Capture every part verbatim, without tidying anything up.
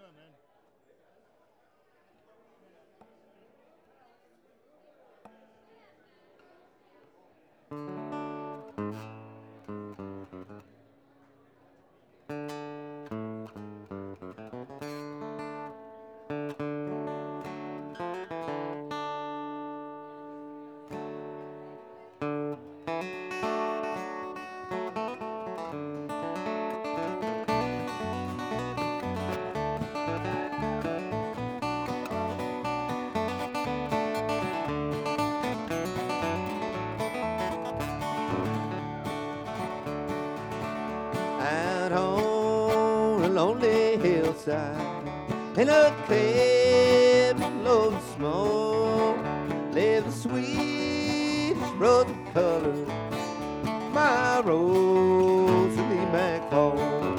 Out on a lonely hillside, in a cabin low and small, live the sweetest rose of color, my Rosalie McFall.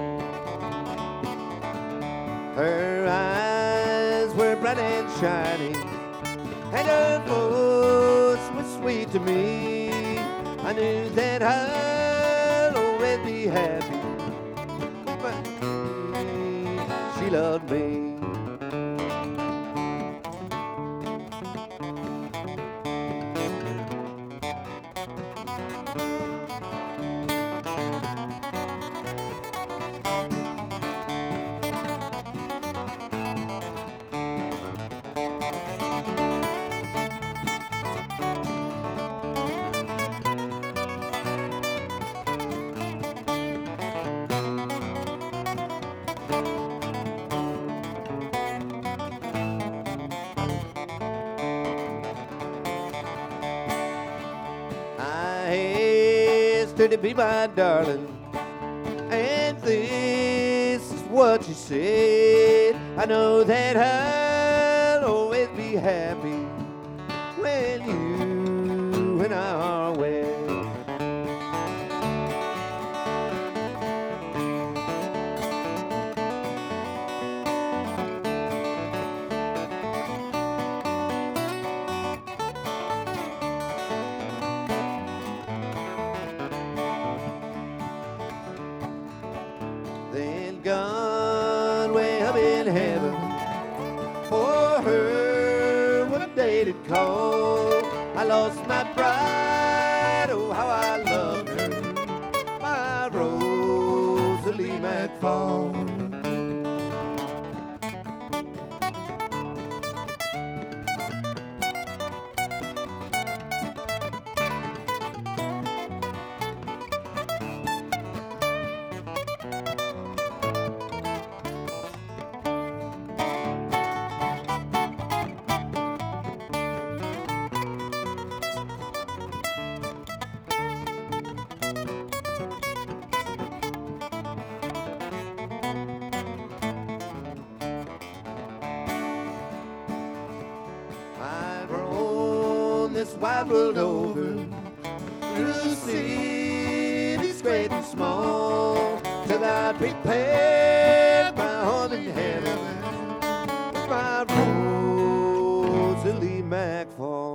Her eyes were bright and shining, and her voice was sweet to me. I knew that I'd always be happy. She loved me. To be my darling, and this is what you said. I know that I'll always be happy when you and I are wed. Then gone way up in heaven, for her what a day to call. I lost my bride, oh how I loved her, my Rosalie McFall. This wide world over, through cities great and small, till I prepared my home in heaven, my Rosalie McFall.